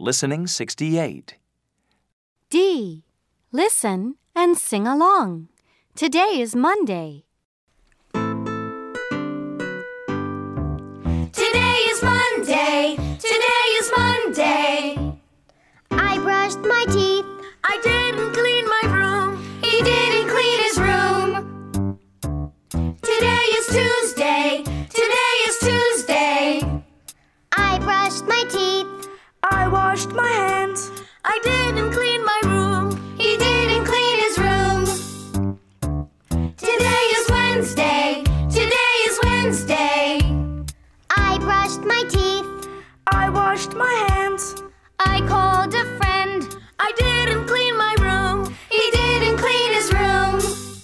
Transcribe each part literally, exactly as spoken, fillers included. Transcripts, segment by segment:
Listening sixty-eight. D. Listen and sing along. Today is Monday. Today is Monday. Today is Monday. I brushed my teeth. I didn't clean my room. He didn't clean his room. Today is Tuesday. Today is Tuesday. I brushed my teeth. I washed my hands. I didn't clean my room. He didn't clean his room. Today is Wednesday. Today is Wednesday. I brushed my teeth. I washed my hands. I called a friend. I didn't clean my room. He didn't clean his room.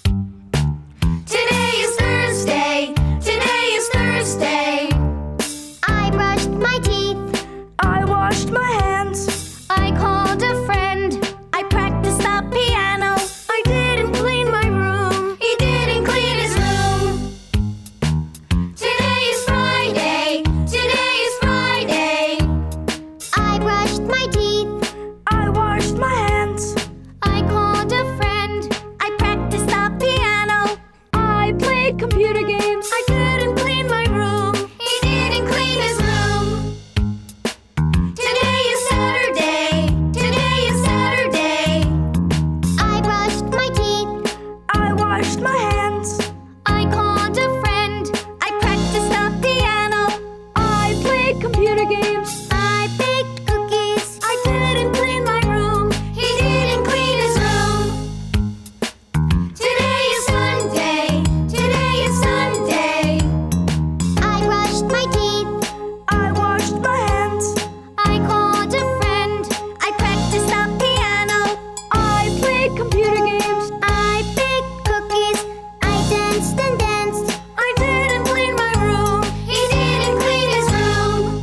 Today is Thursday. Today is Thursday. I brushed my teeth. I washed my hands. I called a friend. I practiced the piano. I didn't clean my room. He didn't clean his room. Today is Friday. Today is Friday. I brushed my teeth. I washed my hands. I called a friend. I practiced the piano. I played computer games. I didn't clean my room. He didn't clean his room. Today is Saturday. Today is Saturday. I brushed my teeth. I washed my hands. I called a friend. I practiced the piano. I played computer games. I baked cookies. I didn't clean my room. He didn't clean his room. Today is Sunday. Today is Sunday. I brushed my teeth. I washed my hands. I called a friend. I practiced the piano. I played computer games. I baked cookies. I danced and danced. I didn't clean my room. He didn't clean his room.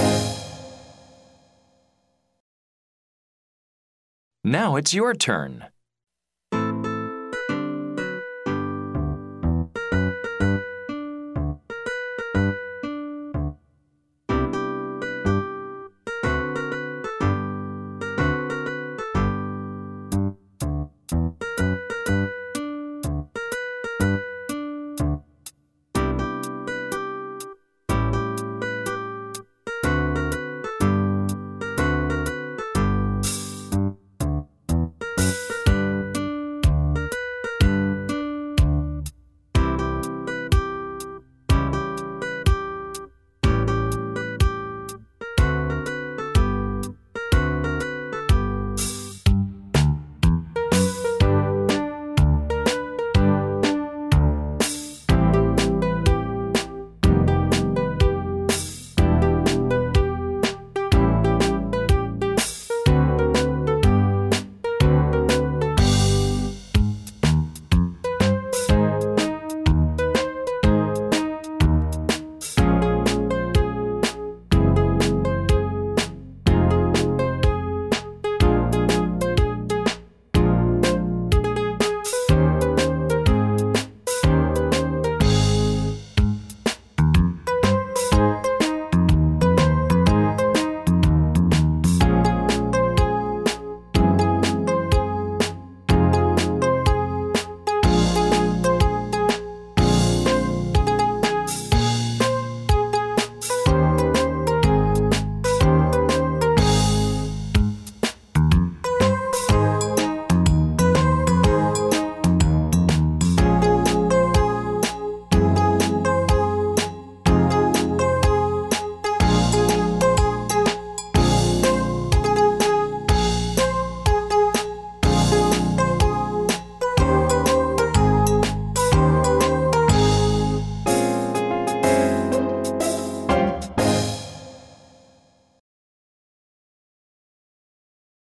Now it's your turn.